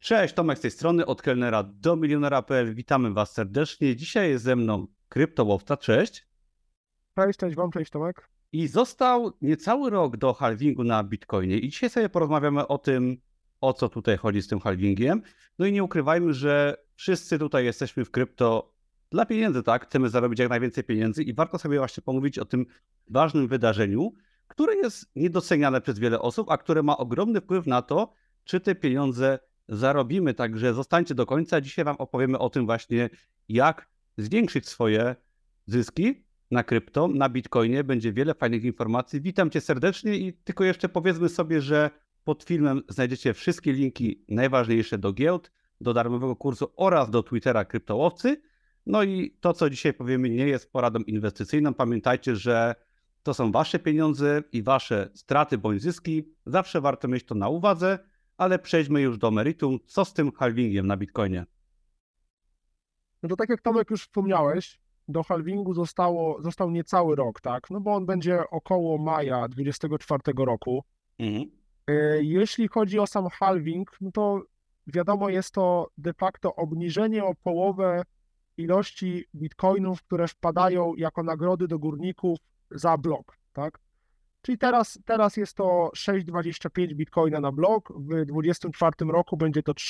Cześć, Tomek z tej strony, od kelnera do milionera.pl. Witamy Was serdecznie. Dzisiaj jest ze mną kryptołowca. Cześć. Cześć Wam, cześć Tomek. I został niecały rok do halvingu na Bitcoinie. I dzisiaj sobie porozmawiamy o tym, o co tutaj chodzi z tym halvingiem. No i nie ukrywajmy, że wszyscy tutaj jesteśmy w krypto dla pieniędzy, tak? Chcemy zarobić jak najwięcej pieniędzy i warto sobie właśnie pomówić o tym ważnym wydarzeniu, które jest niedoceniane przez wiele osób, a które ma ogromny wpływ na to, czy te pieniądze zarobimy. Także zostańcie do końca. Dzisiaj Wam opowiemy o tym właśnie, jak zwiększyć swoje zyski na krypto, na Bitcoinie. Będzie wiele fajnych informacji. Witam Cię serdecznie i tylko jeszcze powiedzmy sobie, że pod filmem znajdziecie wszystkie linki najważniejsze do giełd, do darmowego kursu oraz do Twittera kryptołowcy. No i to, co dzisiaj powiemy, nie jest poradą inwestycyjną. Pamiętajcie, że to są Wasze pieniądze i Wasze straty bądź zyski. Zawsze warto mieć to na uwadze, ale przejdźmy już do meritum. Co z tym halvingiem na Bitcoinie? No to tak jak Tomek już wspomniałeś, do halvingu został niecały rok, tak? No bo on będzie około maja 2024 roku. Jeśli chodzi o sam halving, no to wiadomo, jest to de facto obniżenie o połowę ilości bitcoinów, które wpadają jako nagrody do górników za blok, tak? Czyli teraz jest to 6,25 bitcoina na blok, w 2024 roku będzie to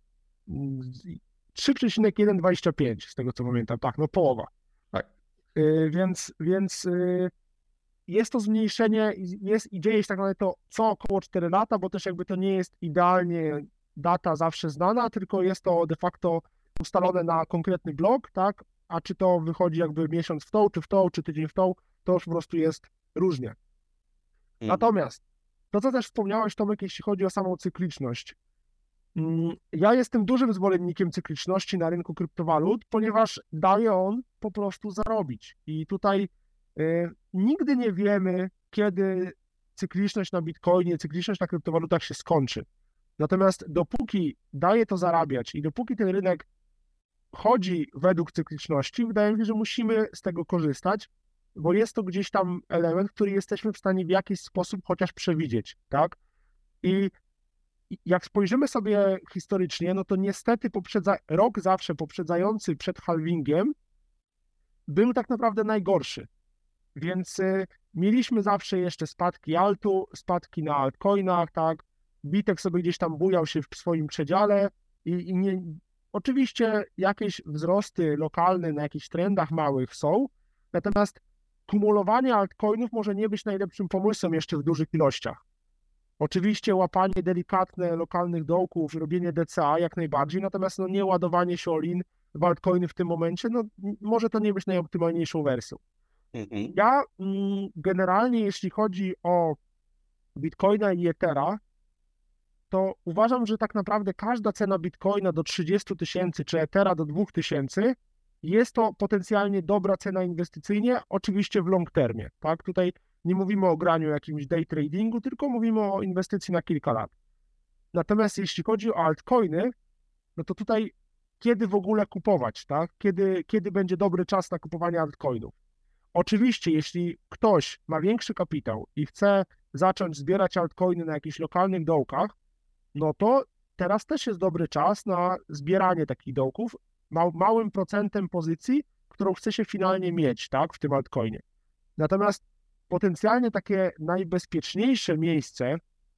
3,125 z tego co pamiętam, tak, no połowa. Tak. Więc jest to zmniejszenie i dzieje się tak naprawdę to co około 4 lata, bo też jakby to nie jest idealnie data zawsze znana, tylko jest to de facto ustalone na konkretny blok, tak, a czy to wychodzi jakby miesiąc w tą, czy tydzień w tą, to już po prostu jest różnie. Natomiast to, co też wspomniałeś, Tomek, jeśli chodzi o samą cykliczność. Ja jestem dużym zwolennikiem cykliczności na rynku kryptowalut, ponieważ daje on po prostu zarobić. I tutaj nigdy nie wiemy, kiedy cykliczność na Bitcoinie, cykliczność na kryptowalutach się skończy. Natomiast dopóki daje to zarabiać i dopóki ten rynek chodzi według cykliczności, wydaje mi się, że musimy z tego korzystać, bo jest to gdzieś tam element, który jesteśmy w stanie w jakiś sposób chociaż przewidzieć, tak? I jak spojrzymy sobie historycznie, no to niestety rok zawsze poprzedzający przed halvingiem był tak naprawdę najgorszy. Więc mieliśmy zawsze jeszcze spadki altu, spadki na altcoinach, tak? Bitek sobie gdzieś tam bujał się w swoim przedziale i oczywiście jakieś wzrosty lokalne na jakichś trendach małych są, natomiast kumulowanie altcoinów może nie być najlepszym pomysłem jeszcze w dużych ilościach. Oczywiście łapanie delikatne lokalnych dołków, robienie DCA jak najbardziej, natomiast no nie ładowanie się all-in w altcoiny w tym momencie, no może to nie być najoptymalniejszą wersją. Ja generalnie jeśli chodzi o Bitcoina i Ethera, to uważam, że tak naprawdę każda cena Bitcoina do 30 000 czy Ethera do 2000 jest to potencjalnie dobra cena inwestycyjnie, oczywiście w long termie, tak? Tutaj nie mówimy o graniu jakimś day tradingu, tylko mówimy o inwestycji na kilka lat. Natomiast jeśli chodzi o altcoiny, no to tutaj kiedy w ogóle kupować, tak? Kiedy będzie dobry czas na kupowanie altcoinów? Oczywiście, jeśli ktoś ma większy kapitał i chce zacząć zbierać altcoiny na jakichś lokalnych dołkach, no to teraz też jest dobry czas na zbieranie takich dołków małym procentem pozycji, którą chce się finalnie mieć, tak, w tym altcoinie. Natomiast potencjalnie takie najbezpieczniejsze miejsce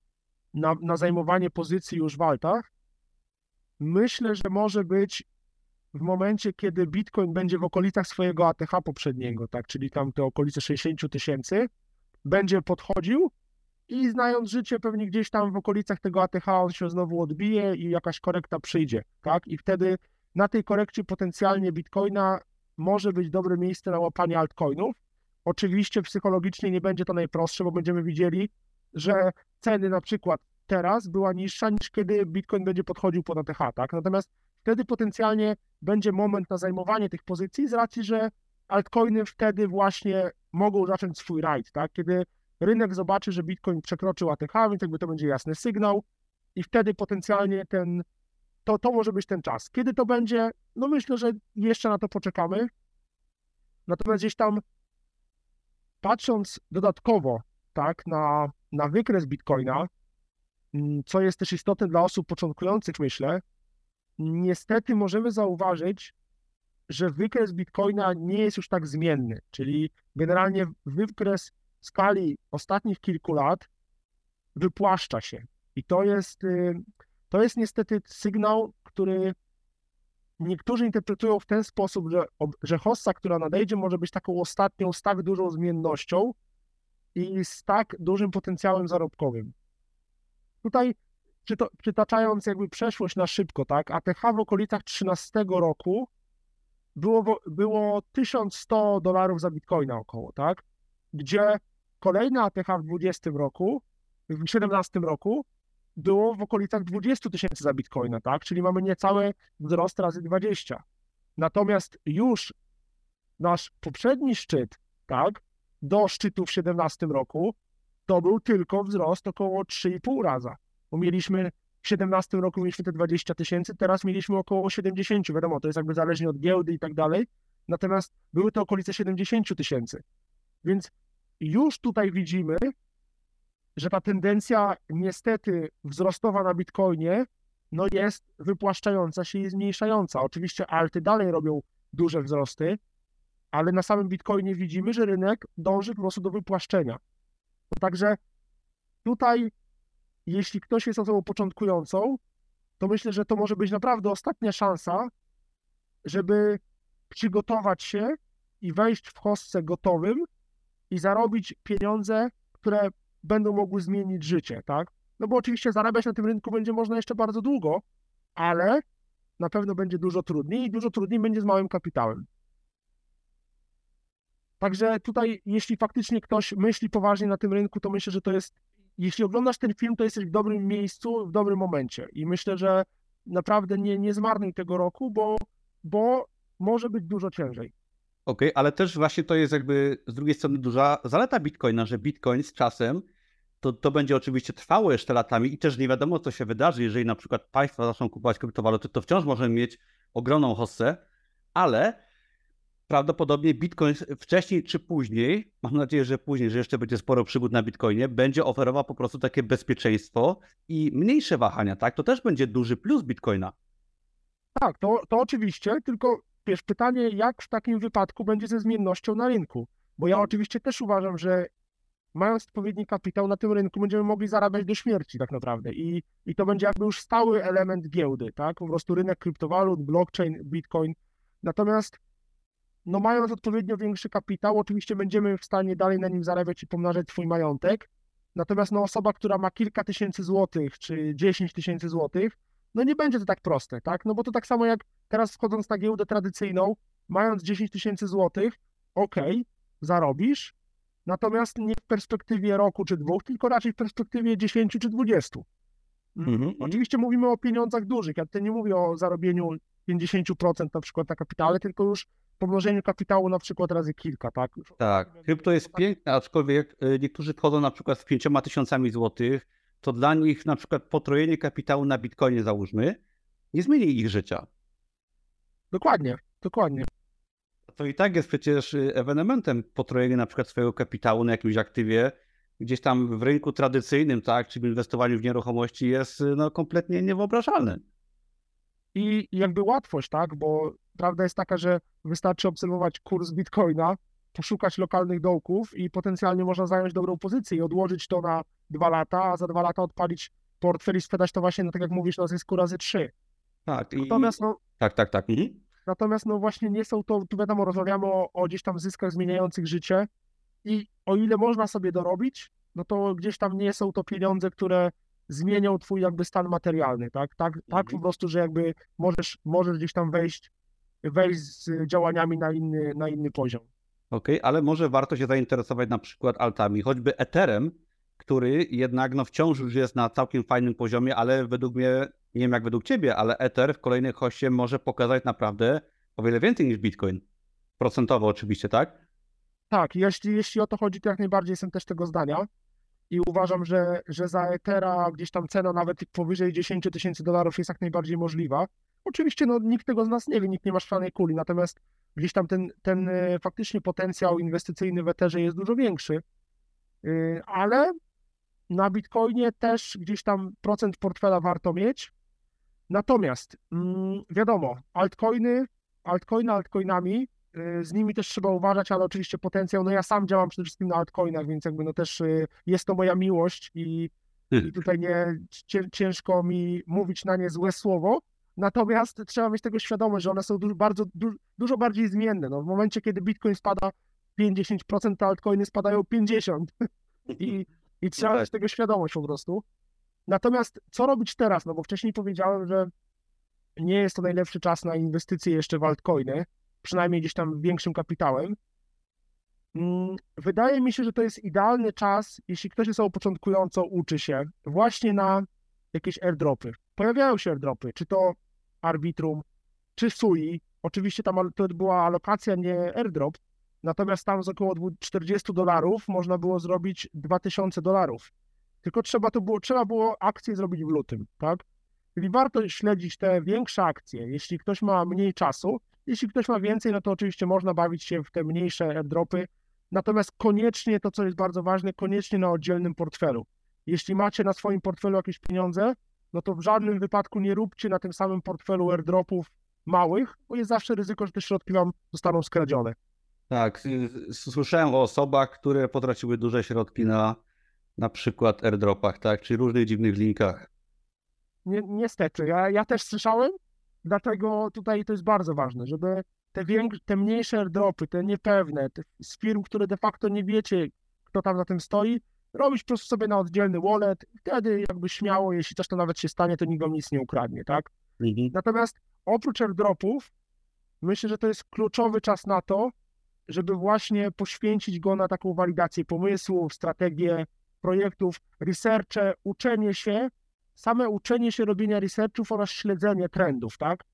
na zajmowanie pozycji już w altach, myślę, że może być w momencie, kiedy Bitcoin będzie w okolicach swojego ATH poprzedniego, tak, czyli tam te okolice 60 000, będzie podchodził i znając życie, pewnie gdzieś tam w okolicach tego ATH on się znowu odbije i jakaś korekta przyjdzie, tak, i wtedy na tej korekcie potencjalnie Bitcoina może być dobre miejsce na łapanie altcoinów. Oczywiście psychologicznie nie będzie to najprostsze, bo będziemy widzieli, że ceny na przykład teraz była niższa niż kiedy Bitcoin będzie podchodził pod ATH, tak? Natomiast wtedy potencjalnie będzie moment na zajmowanie tych pozycji z racji, że altcoiny wtedy właśnie mogą zacząć swój rajd, tak? Kiedy rynek zobaczy, że Bitcoin przekroczył ATH, więc jakby to będzie jasny sygnał i wtedy potencjalnie to może być ten czas. Kiedy to będzie? No myślę, że jeszcze na to poczekamy. Natomiast gdzieś tam patrząc dodatkowo, tak, na wykres Bitcoina, co jest też istotne dla osób początkujących, myślę, niestety możemy zauważyć, że wykres Bitcoina nie jest już tak zmienny, czyli generalnie wykres skali ostatnich kilku lat wypłaszcza się. I to jest niestety sygnał, który niektórzy interpretują w ten sposób, że hossa, która nadejdzie, może być taką ostatnią z tak dużą zmiennością i z tak dużym potencjałem zarobkowym. Tutaj przytaczając jakby przeszłość na szybko, tak, ATH w okolicach 2013 roku było $1100 za Bitcoina około, tak, gdzie kolejne ATH w 2020 roku, w 2017 roku było w okolicach 20 000 za Bitcoina, tak, czyli mamy niecały wzrost razy 20. Natomiast już nasz poprzedni szczyt, tak, do szczytu w 2017 roku, to był tylko wzrost około 3,5 raza. Bo mieliśmy w 2017 roku mieliśmy te 20 000, teraz mieliśmy około 70, wiadomo, to jest jakby zależnie od giełdy i tak dalej, natomiast były to okolice 70 000. Więc już tutaj widzimy, że ta tendencja niestety wzrostowa na Bitcoinie no jest wypłaszczająca się i zmniejszająca. Oczywiście alty dalej robią duże wzrosty, ale na samym Bitcoinie widzimy, że rynek dąży po prostu do wypłaszczenia. Także tutaj, jeśli ktoś jest osobą początkującą, to myślę, że to może być naprawdę ostatnia szansa, żeby przygotować się i wejść w hossę gotowym i zarobić pieniądze, które będą mogły zmienić życie, tak? No bo oczywiście zarabiać na tym rynku będzie można jeszcze bardzo długo, ale na pewno będzie dużo trudniej i dużo trudniej będzie z małym kapitałem. Także tutaj, jeśli faktycznie ktoś myśli poważnie na tym rynku, to myślę, że to jest, jeśli oglądasz ten film, to jesteś w dobrym miejscu, w dobrym momencie i myślę, że naprawdę nie zmarnuj tego roku, bo może być dużo ciężej. Okej, ale też właśnie to jest jakby z drugiej strony duża zaleta Bitcoina, że Bitcoin z czasem to będzie oczywiście trwało jeszcze latami i też nie wiadomo, co się wydarzy, jeżeli na przykład państwa zaczną kupować kryptowaluty, to wciąż możemy mieć ogromną hossę, ale prawdopodobnie Bitcoin wcześniej czy później, mam nadzieję, że później, że jeszcze będzie sporo przygód na Bitcoinie, będzie oferował po prostu takie bezpieczeństwo i mniejsze wahania, tak? To też będzie duży plus Bitcoina. Tak, to oczywiście, tylko wiesz, pytanie, jak w takim wypadku będzie ze zmiennością na rynku? Bo ja oczywiście też uważam, że mając odpowiedni kapitał na tym rynku będziemy mogli zarabiać do śmierci tak naprawdę i to będzie jakby już stały element giełdy, tak? Po prostu rynek kryptowalut, blockchain, Bitcoin. Natomiast no mając odpowiednio większy kapitał, oczywiście będziemy w stanie dalej na nim zarabiać i pomnażać swój majątek. Natomiast no osoba, która ma kilka tysięcy złotych czy 10 000 złotych, no nie będzie to tak proste, tak? No bo to tak samo jak teraz wchodząc na giełdę tradycyjną, mając 10 000 złotych, okej, zarobisz, natomiast nie w perspektywie roku czy dwóch, tylko raczej w perspektywie 10 czy 20. Oczywiście mówimy o pieniądzach dużych, ja tutaj nie mówię o zarobieniu 50% na przykład na kapitale, tylko już pomnożeniu kapitału na przykład razy kilka, tak? Tak, krypto jest piękne, aczkolwiek niektórzy wchodzą na przykład z 5 000 złotych, to dla nich na przykład potrojenie kapitału na Bitcoinie załóżmy, nie zmieni ich życia. Dokładnie. To i tak jest przecież ewenementem potrojenie na przykład swojego kapitału na jakimś aktywie, gdzieś tam w rynku tradycyjnym, tak, czy w inwestowaniu w nieruchomości jest no, kompletnie niewyobrażalne. I jakby łatwość, tak, bo prawda jest taka, że wystarczy obserwować kurs Bitcoina, poszukać lokalnych dołków i potencjalnie można zająć dobrą pozycję i odłożyć to na 2 lata, a za 2 lata odpalić portfel i sprzedać to właśnie, no tak jak mówisz, na zysku razy 3. Tak. Natomiast no, Tak. natomiast no właśnie nie są to, tu wiadomo, rozmawiamy o gdzieś tam zyskach zmieniających życie i o ile można sobie dorobić, no to gdzieś tam nie są to pieniądze, które zmienią twój jakby stan materialny, tak? Tak po prostu, że jakby możesz gdzieś tam wejść z działaniami na inny poziom. Okej, ale może warto się zainteresować na przykład altami, choćby Etherem, który jednak no wciąż już jest na całkiem fajnym poziomie, ale według mnie, nie wiem jak według ciebie, ale Ether w kolejnej hoście może pokazać naprawdę o wiele więcej niż Bitcoin. Procentowo oczywiście, tak? Tak, jeśli o to chodzi, to jak najbardziej jestem też tego zdania i uważam, że za Ethera gdzieś tam cena nawet powyżej 10 000 $ jest jak najbardziej możliwa. Oczywiście no, nikt tego z nas nie wie, nikt nie ma szklanej kuli, natomiast gdzieś tam ten faktycznie potencjał inwestycyjny w Etherze jest dużo większy, ale na Bitcoinie też gdzieś tam procent portfela warto mieć. Natomiast wiadomo, altcoinami, z nimi też trzeba uważać, ale oczywiście potencjał, no ja sam działam przede wszystkim na altcoinach, więc jakby no też jest to moja miłość i tutaj ciężko mi mówić na nie złe słowo. Natomiast trzeba mieć tego świadomość, że one są dużo bardziej zmienne. No, w momencie, kiedy Bitcoin spada 50%, to altcoiny spadają 50%. I trzeba mieć tego świadomość po prostu. Natomiast co robić teraz? No bo wcześniej powiedziałem, że nie jest to najlepszy czas na inwestycje jeszcze w altcoiny, przynajmniej gdzieś tam większym kapitałem. Wydaje mi się, że to jest idealny czas, jeśli ktoś jest początkująco, uczy się właśnie na jakieś airdropy. Pojawiają się airdropy, czy to Arbitrum, czy Sui. Oczywiście tam to była alokacja, nie airdrop, natomiast tam z około $40 można było zrobić $2000. Tylko trzeba było akcje zrobić w lutym, tak? Czyli warto śledzić te większe akcje, jeśli ktoś ma mniej czasu. Jeśli ktoś ma więcej, no to oczywiście można bawić się w te mniejsze airdropy. Natomiast koniecznie, to co jest bardzo ważne, koniecznie na oddzielnym portfelu. Jeśli macie na swoim portfelu jakieś pieniądze, no to w żadnym wypadku nie róbcie na tym samym portfelu airdropów małych, bo jest zawsze ryzyko, że te środki wam zostaną skradzione. Tak, słyszałem o osobach, które potraciły duże środki na przykład airdropach, tak, czy różnych dziwnych linkach. Niestety, ja też słyszałem, dlatego tutaj to jest bardzo ważne, żeby te mniejsze airdropy, te niepewne, z firm, które de facto nie wiecie, kto tam za tym stoi, robić po prostu sobie na oddzielny wallet, wtedy jakby śmiało, jeśli coś to nawet się stanie, to nikt wam nic nie ukradnie, tak? Natomiast oprócz airdropów, myślę, że to jest kluczowy czas na to, żeby właśnie poświęcić go na taką walidację pomysłów, strategię projektów, researche, same uczenie się robienia researchów oraz śledzenie trendów, tak?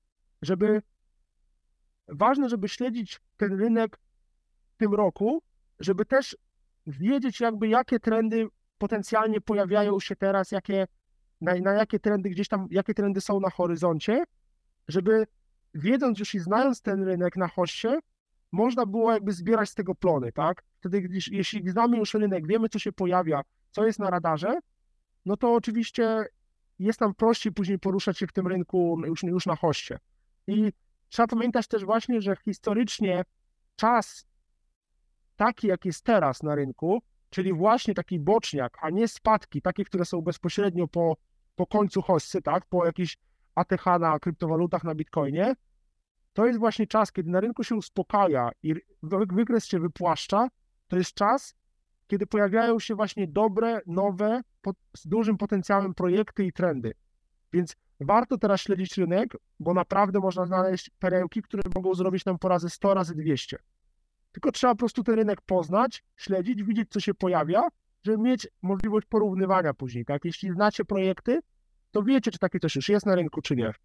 Ważne, żeby śledzić ten rynek w tym roku, żeby też wiedzieć jakby jakie trendy potencjalnie pojawiają się teraz, na jakie trendy gdzieś tam, jakie trendy są na horyzoncie, żeby wiedząc już i znając ten rynek na hoście, można było jakby zbierać z tego plony, tak? Wtedy, jeśli znamy już rynek, wiemy co się pojawia, co jest na radarze, no to oczywiście jest nam prościej później poruszać się w tym rynku już na hoście. I trzeba pamiętać też właśnie, że historycznie czas taki, jak jest teraz na rynku, czyli właśnie taki boczniak, a nie spadki, takie, które są bezpośrednio po końcu hossy, tak, po jakichś ATH na kryptowalutach, na Bitcoinie, to jest właśnie czas, kiedy na rynku się uspokaja i wykres się wypłaszcza, to jest czas, kiedy pojawiają się właśnie dobre, nowe, z dużym potencjałem projekty i trendy. Więc warto teraz śledzić rynek, bo naprawdę można znaleźć perełki, które mogą zrobić nam po razy 100, razy 200. Tylko trzeba po prostu ten rynek poznać, śledzić, widzieć, co się pojawia, żeby mieć możliwość porównywania później, tak? Jeśli znacie projekty, to wiecie, czy takie coś już jest na rynku, czy nie.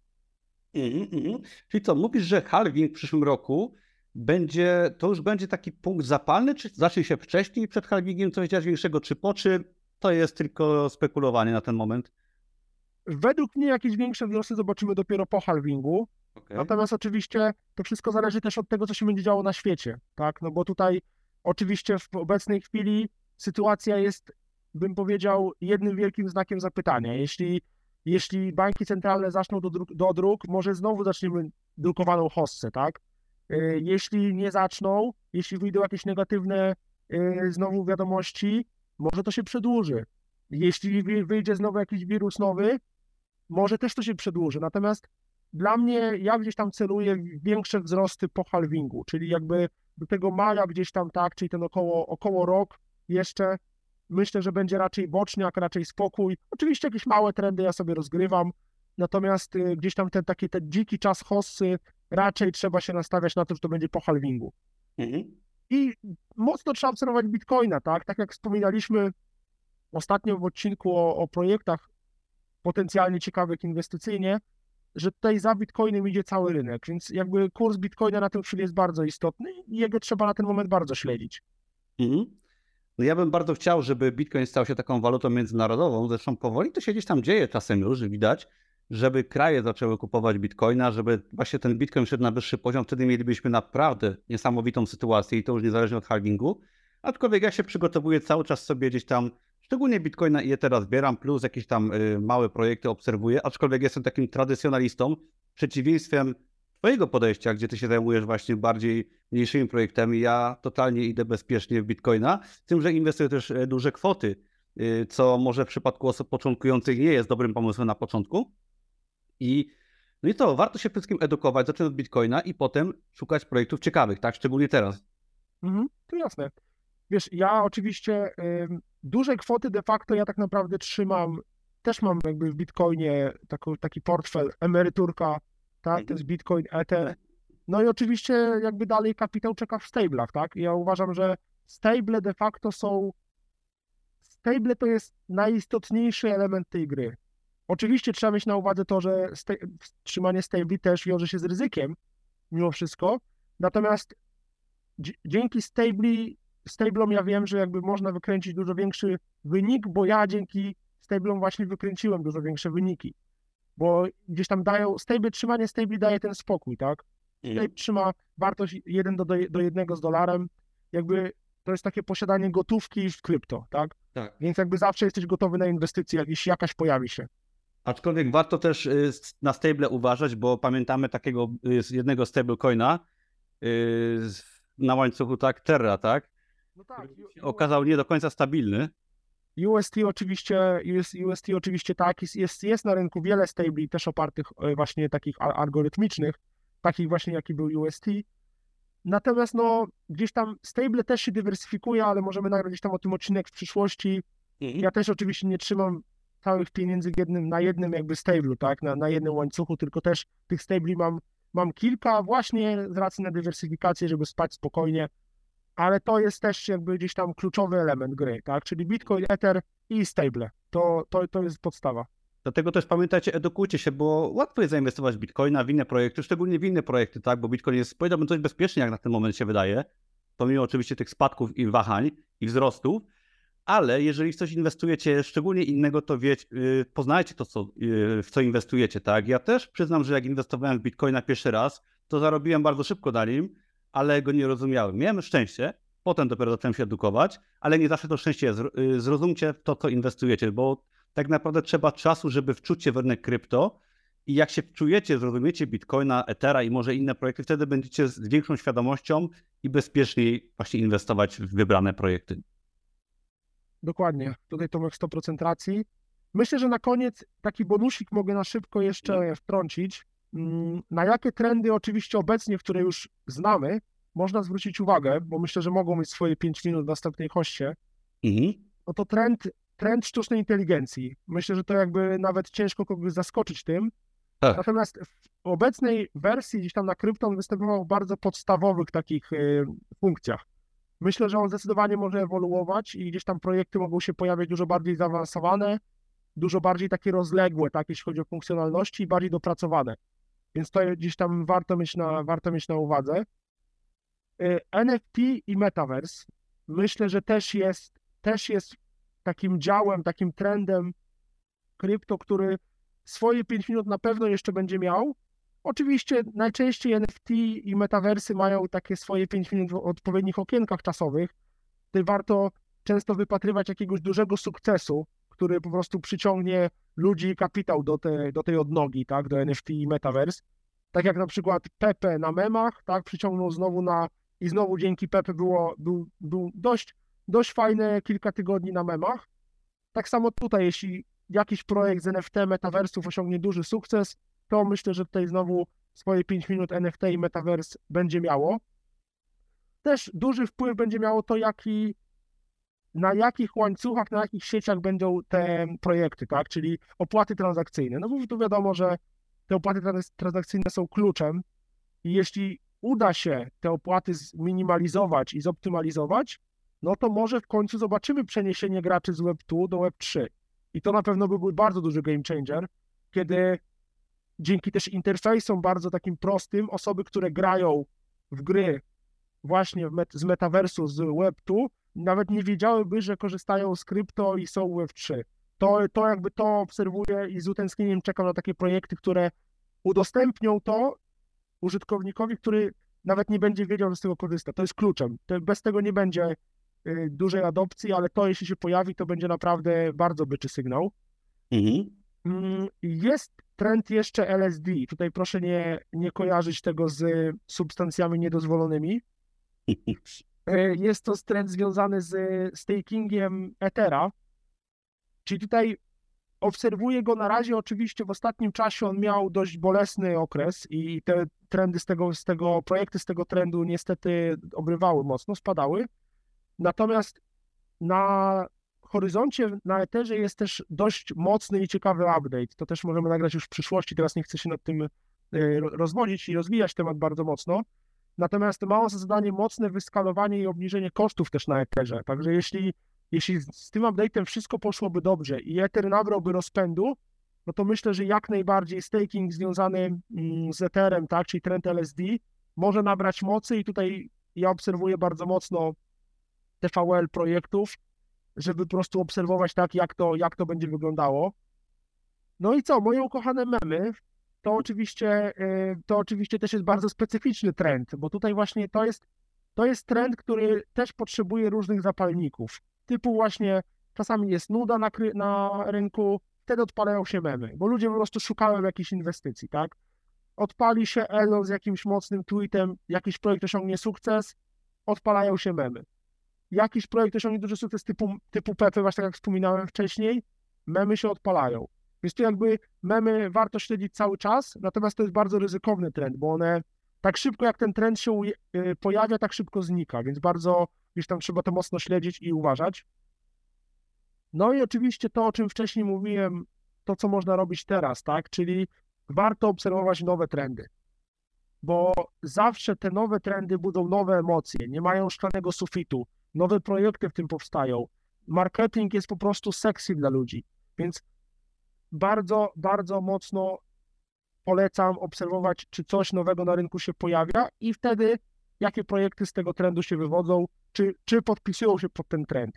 Czyli co, mówisz, że halving w przyszłym roku to już będzie taki punkt zapalny, czy zacznie się wcześniej przed halvingiem coś dziać większego, czy po, czy to jest tylko spekulowanie na ten moment? Według mnie jakieś większe wzrosty zobaczymy dopiero po halvingu. Okay. Natomiast oczywiście to wszystko zależy też od tego, co się będzie działo na świecie, tak? No bo tutaj oczywiście w obecnej chwili sytuacja jest, bym powiedział, jednym wielkim znakiem zapytania. Jeśli banki centralne zaczną do dróg, może znowu zaczniemy drukowaną hossę, tak? Jeśli nie zaczną, jeśli wyjdą jakieś negatywne znowu wiadomości, może to się przedłuży. Jeśli wyjdzie znowu jakiś wirus nowy, może też to się przedłuży. Natomiast dla mnie, ja gdzieś tam celuję w większe wzrosty po halvingu, czyli jakby do tego maja gdzieś tam, tak, czyli ten około rok jeszcze, myślę, że będzie raczej boczniak, raczej spokój. Oczywiście jakieś małe trendy ja sobie rozgrywam, natomiast gdzieś tam ten dziki czas hossy, raczej trzeba się nastawiać na to, że to będzie po halvingu. I mocno trzeba obserwować Bitcoina, tak? Tak jak wspominaliśmy ostatnio w odcinku o projektach potencjalnie ciekawych inwestycyjnie, że tutaj za Bitcoinem idzie cały rynek, więc jakby kurs Bitcoina na tym chwili jest bardzo istotny i jego trzeba na ten moment bardzo śledzić. No ja bym bardzo chciał, żeby Bitcoin stał się taką walutą międzynarodową, zresztą powoli to się gdzieś tam dzieje czasem już, widać, żeby kraje zaczęły kupować Bitcoina, żeby właśnie ten Bitcoin szedł na wyższy poziom, wtedy mielibyśmy naprawdę niesamowitą sytuację i to już niezależnie od halvingu. Aczkolwiek ja się przygotowuję cały czas sobie gdzieś tam szczególnie Bitcoina i Ethera zbieram, plus jakieś tam małe projekty obserwuję, aczkolwiek jestem takim tradycjonalistą, przeciwieństwem twojego podejścia, gdzie ty się zajmujesz właśnie bardziej mniejszymi projektami. Ja totalnie idę bezpiecznie w Bitcoina, z tym, że inwestuję też duże kwoty, co może w przypadku osób początkujących nie jest dobrym pomysłem na początku. No i to, warto się przede wszystkim edukować, zacząć od Bitcoina i potem szukać projektów ciekawych, tak? Szczególnie teraz. To jasne. Wiesz, ja oczywiście duże kwoty de facto ja tak naprawdę trzymam, też mam jakby w Bitcoinie taki portfel, emeryturka, tak, to jest Bitcoin, Ether. No i oczywiście jakby dalej kapitał czeka w stablach, tak? Ja uważam, że stable de facto stable to jest najistotniejszy element tej gry. Oczywiście trzeba mieć na uwadze to, że trzymanie stabli też wiąże się z ryzykiem, mimo wszystko. Natomiast dzięki stablom ja wiem, że jakby można wykręcić dużo większy wynik, bo ja dzięki stablom właśnie wykręciłem dużo większe wyniki. Bo gdzieś tam trzymanie stabli daje ten spokój, tak? Stable trzyma wartość 1 do 1 z dolarem. Jakby to jest takie posiadanie gotówki w krypto, tak? Tak. Więc jakby zawsze jesteś gotowy na inwestycje, jakaś pojawi się. Aczkolwiek warto też na stable uważać, bo pamiętamy takiego jednego stablecoina na łańcuchu, tak, Terra, tak? No tak. Okazał nie do końca stabilny. UST oczywiście tak, jest na rynku wiele stabli też opartych właśnie takich algorytmicznych, takich właśnie jaki był UST. Natomiast no gdzieś tam stable też się dywersyfikuje, ale możemy nagrać gdzieś tam o tym odcinek w przyszłości. Ja też oczywiście nie trzymam całych pieniędzy na jednym jakby stablu, tak, na jednym łańcuchu, tylko też tych stabli mam kilka właśnie z racji na dywersyfikację, żeby spać spokojnie, ale to jest też jakby gdzieś tam kluczowy element gry, tak, czyli Bitcoin, Ether i stable, to jest podstawa. Dlatego też pamiętajcie, edukujcie się, bo łatwo jest zainwestować w Bitcoina, w inne projekty, szczególnie w inne projekty, tak, bo Bitcoin jest, powiedziałbym, dość bezpieczny, jak na ten moment się wydaje, pomimo oczywiście tych spadków i wahań i wzrostów, ale jeżeli w coś inwestujecie szczególnie innego, to poznajcie to, w co inwestujecie, tak. Ja też przyznam, że jak inwestowałem w Bitcoina pierwszy raz, to zarobiłem bardzo szybko na nim, ale go nie rozumiałem. Miałem szczęście, potem dopiero zacząłem się edukować, ale nie zawsze to szczęście jest. Zrozumcie to, co inwestujecie, bo tak naprawdę trzeba czasu, żeby wczuć się w rynek krypto i jak się wczujecie, zrozumiecie Bitcoina, Ethera i może inne projekty, wtedy będziecie z większą świadomością i bezpieczniej właśnie inwestować w wybrane projekty. Dokładnie, tutaj Tomek 100% racji. Myślę, że na koniec taki bonusik mogę na szybko jeszcze wtrącić. Na jakie trendy oczywiście obecnie, które już znamy, można zwrócić uwagę, bo myślę, że mogą mieć swoje 5 minut w następnej hoście. No to trend sztucznej inteligencji. Myślę, że to jakby nawet ciężko kogoś zaskoczyć tym. Tak. Natomiast w obecnej wersji gdzieś tam na Krypton występował w bardzo podstawowych takich funkcjach. Myślę, że on zdecydowanie może ewoluować i gdzieś tam projekty mogą się pojawiać dużo bardziej zaawansowane, dużo bardziej takie rozległe, tak, jeśli chodzi o funkcjonalności i bardziej dopracowane. Więc to gdzieś tam warto mieć na uwadze. NFT i Metaverse myślę, że też jest takim działem, takim trendem krypto, który swoje 5 minut na pewno jeszcze będzie miał. Oczywiście najczęściej NFT i metaversy mają takie swoje 5 minut w odpowiednich okienkach czasowych. Tutaj warto często wypatrywać jakiegoś dużego sukcesu, który po prostu przyciągnie ludzi i kapitał do tej odnogi, tak, do NFT i metaverse. Tak jak na przykład Pepe na memach, tak, przyciągnął i znowu dzięki Pepe był dość fajne kilka tygodni na memach. Tak samo tutaj, jeśli jakiś projekt z NFT, metaversów osiągnie duży sukces, to myślę, że tutaj znowu swoje 5 minut NFT i Metaverse będzie miało. Też duży wpływ będzie miało to, na jakich łańcuchach, na jakich sieciach będą te projekty, tak? Czyli opłaty transakcyjne. No bo tu wiadomo, że te opłaty transakcyjne są kluczem i jeśli uda się te opłaty zminimalizować i zoptymalizować, no to może w końcu zobaczymy przeniesienie graczy z Web2 do Web3. I to na pewno by był bardzo duży game changer, kiedy dzięki też interfejsom bardzo takim prostym, osoby, które grają w gry właśnie z metaversu, z Web2, nawet nie wiedziałyby, że korzystają z krypto i są Web3. To jakby to obserwuję i z utęsknieniem czekam na takie projekty, które udostępnią to użytkownikowi, który nawet nie będzie wiedział, że z tego korzysta. To jest kluczem. Bez tego nie będzie dużej adopcji, ale to jeśli się pojawi, to będzie naprawdę bardzo byczy sygnał. Jest trend jeszcze LSD. Tutaj proszę nie kojarzyć tego z substancjami niedozwolonymi. Jest to trend związany z stakingiem Ethera, czyli tutaj obserwuję go na razie. Oczywiście w ostatnim czasie on miał dość bolesny okres i te trendy projekty z tego trendu niestety obrywały mocno, spadały. Natomiast na horyzoncie na Etherze jest też dość mocny i ciekawy update. To też możemy nagrać już w przyszłości. Teraz nie chcę się nad tym rozwodzić i rozwijać temat bardzo mocno. Natomiast ma on za zadanie mocne wyskalowanie i obniżenie kosztów też na Etherze. Także jeśli z tym update'em wszystko poszłoby dobrze i Ether nabrałby rozpędu, no to myślę, że jak najbardziej staking związany z Etherem, tak, czyli trend LSD, może nabrać mocy i tutaj ja obserwuję bardzo mocno TVL projektów, żeby po prostu obserwować tak, jak to będzie wyglądało. No i co, moje ukochane memy, to oczywiście też jest bardzo specyficzny trend, bo tutaj właśnie to jest trend, który też potrzebuje różnych zapalników. Typu właśnie czasami jest nuda na rynku, wtedy odpalają się memy, bo ludzie po prostu szukają jakichś inwestycji, tak? Odpali się Elon z jakimś mocnym tweetem, jakiś projekt osiągnie sukces, odpalają się memy. Jakiś projekt osiągnie duży sukces typu Pepe, właśnie tak jak wspominałem wcześniej, memy się odpalają. Więc tu jakby memy warto śledzić cały czas, natomiast to jest bardzo ryzykowny trend, bo one tak szybko jak ten trend się pojawia, tak szybko znika, więc bardzo gdzieś tam trzeba to mocno śledzić i uważać. No i oczywiście to, o czym wcześniej mówiłem, to co można robić teraz, tak, czyli warto obserwować nowe trendy, bo zawsze te nowe trendy budzą nowe emocje, nie mają szklanego sufitu, nowe projekty w tym powstają, marketing jest po prostu sexy dla ludzi, więc bardzo, bardzo mocno polecam obserwować, czy coś nowego na rynku się pojawia i wtedy jakie projekty z tego trendu się wywodzą, czy podpisują się pod ten trend.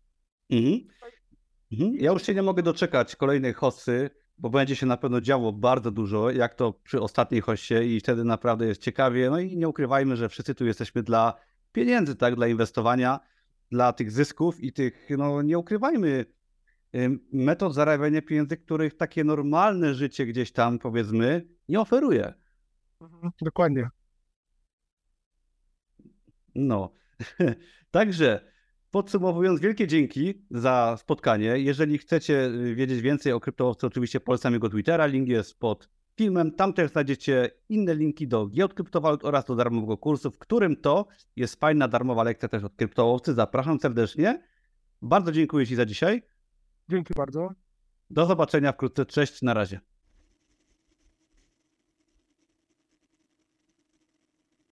Ja już się nie mogę doczekać kolejnej hossy, bo będzie się na pewno działo bardzo dużo, jak to przy ostatniej hossie i wtedy naprawdę jest ciekawie. No i nie ukrywajmy, że wszyscy tu jesteśmy dla pieniędzy, tak, dla inwestowania, dla tych zysków i tych, no nie ukrywajmy, metod zarabiania pieniędzy, których takie normalne życie gdzieś tam, powiedzmy, nie oferuje. Dokładnie. No, także podsumowując, wielkie dzięki za spotkanie. Jeżeli chcecie wiedzieć więcej o kryptołowcu, oczywiście polecam jego Twittera, link jest pod filmem. Tam też znajdziecie inne linki do giełd kryptowalut oraz do darmowego kursu, w którym to jest fajna darmowa lekcja też od kryptołowcy. Zapraszam serdecznie. Bardzo dziękuję Ci za dzisiaj. Dzięki bardzo. Do zobaczenia wkrótce. Cześć, na razie.